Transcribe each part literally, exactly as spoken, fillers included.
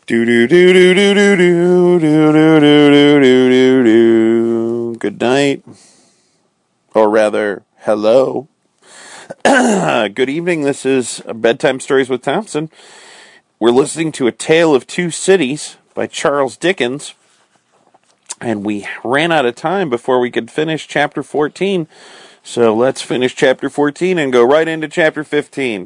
Do do do do do do do do do do do do do. Good night, or rather, hello. Good evening. This is Bedtime Stories with Thompson. We're listening to A Tale of Two Cities by Charles Dickens, and we ran out of time before we could finish chapter fourteen. So let's finish chapter fourteen and go right into chapter fifteen.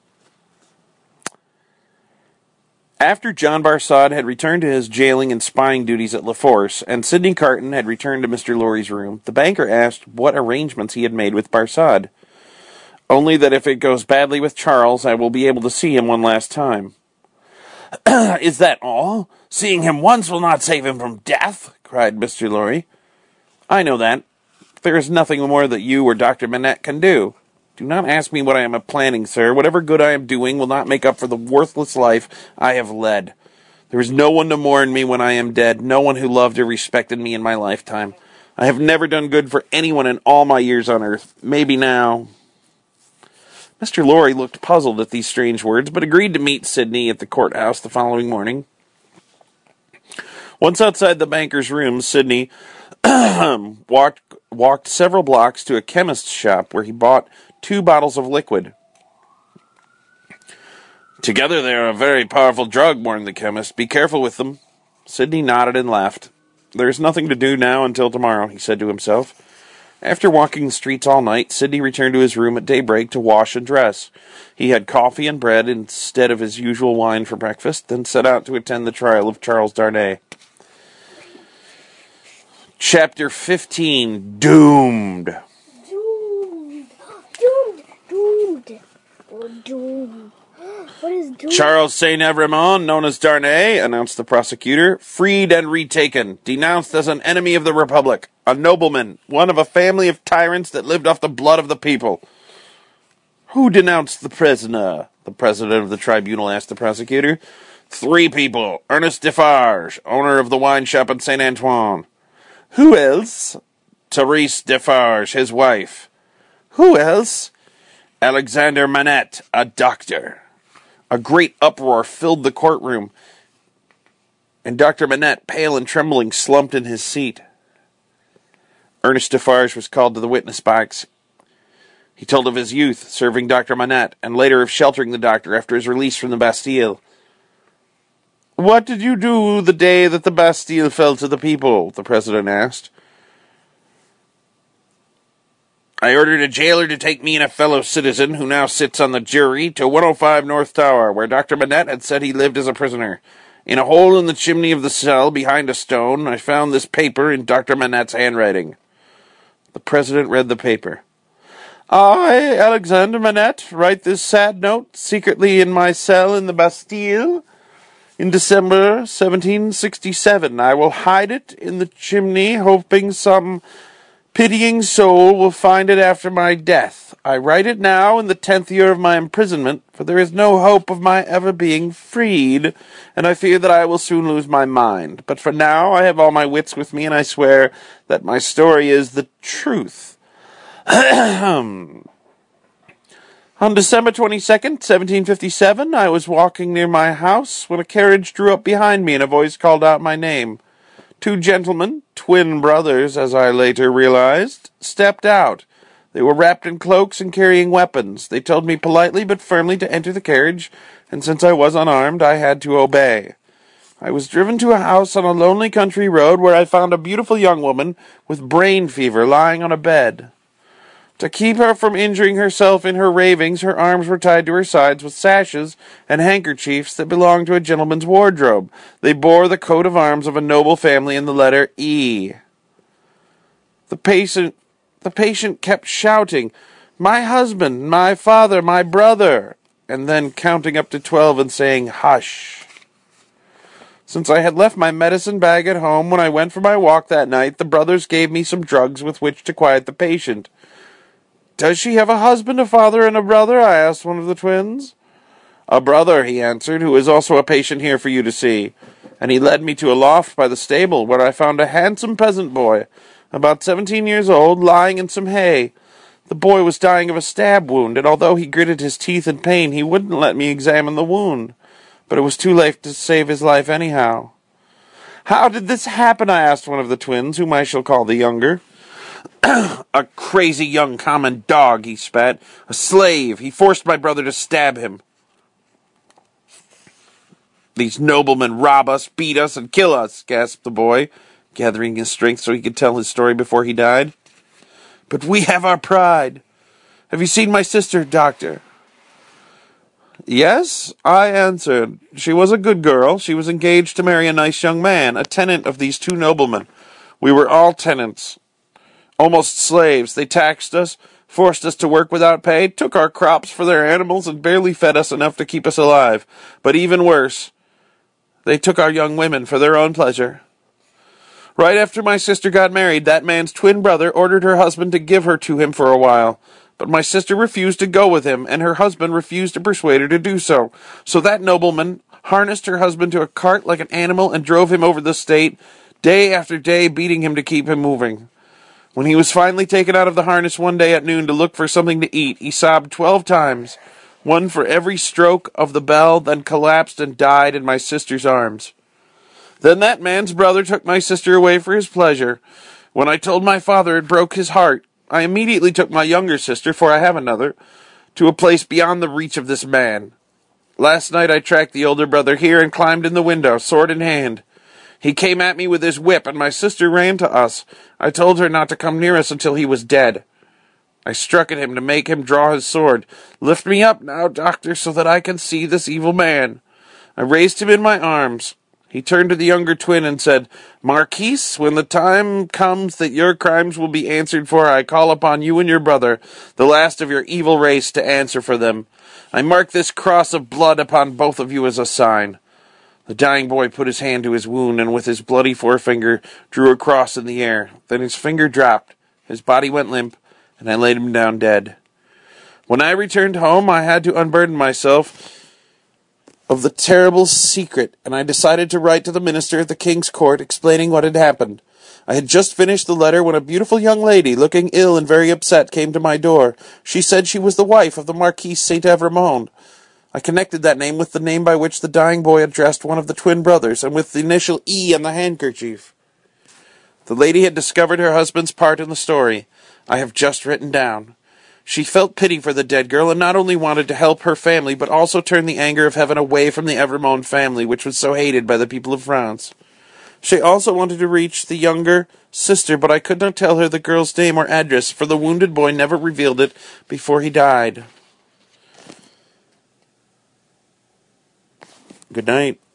After John Barsad had returned to his jailing and spying duties at La Force, and Sidney Carton had returned to Mister Lorry's room, the banker asked what arrangements he had made with Barsad. "Only that if it goes badly with Charles, I will be able to see him one last time." "Is that all? Seeing him once will not save him from death," cried Mister Lorry. "I know that. There is nothing more that you or Doctor Manette can do. Do not ask me what I am planning, sir. Whatever good I am doing will not make up for the worthless life I have led. There is no one to mourn me when I am dead, no one who loved or respected me in my lifetime. I have never done good for anyone in all my years on earth. Maybe now." Mister Lorry looked puzzled at these strange words, but agreed to meet Sidney at the courthouse the following morning. Once outside the banker's room, Sidney walked, walked several blocks to a chemist's shop where he bought two bottles of liquid. "Together they are a very powerful drug," warned the chemist. "Be careful with them." Sidney nodded and laughed. "There is nothing to do now until tomorrow," he said to himself. After walking the streets all night, Sidney returned to his room at daybreak to wash and dress. He had coffee and bread instead of his usual wine for breakfast, then set out to attend the trial of Charles Darnay. Chapter fifteen, Doomed. Doomed. Doomed. Doomed. Or doomed. What is doomed? "Charles Saint Evremond, known as Darnay," announced the prosecutor, "freed and retaken, denounced as an enemy of the Republic, a nobleman, one of a family of tyrants that lived off the blood of the people." "Who denounced the prisoner?" the president of the tribunal asked the prosecutor. "Three people. Ernest Defarge, owner of the wine shop in Saint Antoine." "Who else?" "Therese Defarge, his wife." "Who else?" "Alexander Manette, a doctor." A great uproar filled the courtroom, and Doctor Manette, pale and trembling, slumped in his seat. Ernest Defarge was called to the witness box. He told of his youth serving Doctor Manette, and later of sheltering the doctor after his release from the Bastille. "What did you do the day that the Bastille fell to the people?" the president asked. "I ordered a jailer to take me and a fellow citizen, who now sits on the jury, to one oh five North Tower, where Doctor Manette had said he lived as a prisoner. In a hole in the chimney of the cell, behind a stone, I found this paper in Doctor Manette's handwriting." The president read the paper. "I, Alexander Manette, write this sad note secretly in my cell in the Bastille. In December seventeen sixty-seven, I will hide it in the chimney, hoping some pitying soul will find it after my death. I write it now in the tenth year of my imprisonment, for there is no hope of my ever being freed, and I fear that I will soon lose my mind. But for now I have all my wits with me, and I swear that my story is the truth." "On December twenty-second, seventeen fifty-seven, I was walking near my house when a carriage drew up behind me and a voice called out my name. Two gentlemen, twin brothers as I later realized, stepped out. They were wrapped in cloaks and carrying weapons. They told me politely but firmly to enter the carriage, and since I was unarmed, I had to obey. I was driven to a house on a lonely country road where I found a beautiful young woman with brain fever lying on a bed. To keep her from injuring herself in her ravings, her arms were tied to her sides with sashes and handkerchiefs that belonged to a gentleman's wardrobe. They bore the coat of arms of a noble family and the letter E. The patient, the patient kept shouting, 'My husband, my father, my brother,' and then counting up to twelve and saying, 'Hush.' Since I had left my medicine bag at home when I went for my walk that night, the brothers gave me some drugs with which to quiet the patient. 'Does she have a husband, a father, and a brother?' I asked one of the twins. 'A brother,' he answered, 'who is also a patient here for you to see.' And he led me to a loft by the stable, where I found a handsome peasant boy, about seventeen years old, lying in some hay. The boy was dying of a stab wound, and although he gritted his teeth in pain, he wouldn't let me examine the wound. but it was too late to save his life anyhow. How did this happen? I asked one of the twins, whom I shall call the younger. A crazy young common dog, he spat. A slave. He forced my brother to stab him. These noblemen rob us, beat us, and kill us, gasped the boy, gathering his strength so he could tell his story before he died. But we have our pride. Have you seen my sister, Doctor? Yes, I answered. She was a good girl. She was engaged to marry a nice young man, a tenant of these two noblemen. We were all tenants, almost slaves. They taxed us, forced us to work without pay, took our crops for their animals, and barely fed us enough to keep us alive. But even worse, they took our young women for their own pleasure. Right after my sister got married, that man's twin brother ordered her husband to give her to him for a while. But my sister refused to go with him, and her husband refused to persuade her to do so. So that nobleman harnessed her husband to a cart like an animal and drove him over the state, day after day beating him to keep him moving. When he was finally taken out of the harness one day at noon to look for something to eat, he sobbed twelve times, one for every stroke of the bell, then collapsed and died in my sister's arms. Then that man's brother took my sister away for his pleasure. When I told my father, it broke his heart. I immediately took my younger sister, for I have another, to a place beyond the reach of this man. Last night I tracked the older brother here and climbed in the window, sword in hand. He came at me with his whip, and my sister ran to us. I told her not to come near us until he was dead. I struck at him to make him draw his sword. Lift me up now, doctor, so that I can see this evil man. I raised him in my arms. He turned to the younger twin and said, Marquise, when the time comes that your crimes will be answered for, I call upon you and your brother, the last of your evil race, to answer for them. I mark this cross of blood upon both of you as a sign. The dying boy put his hand to his wound and with his bloody forefinger drew a cross in the air. Then his finger dropped, his body went limp, and I laid him down dead. When I returned home, I had to unburden myself of the terrible secret, and I decided to write to the minister at the king's court explaining what had happened. I had just finished the letter when a beautiful young lady, looking ill and very upset, came to my door. She said she was the wife of the Marquis Saint Evremond. I connected that name with the name by which the dying boy addressed one of the twin brothers, and with the initial E on the handkerchief. The lady had discovered her husband's part in the story. I have just written down. She felt pity for the dead girl and not only wanted to help her family, but also turn the anger of heaven away from the Evremond family, which was so hated by the people of France. She also wanted to reach the younger sister, but I could not tell her the girl's name or address, for the wounded boy never revealed it before he died. Good night.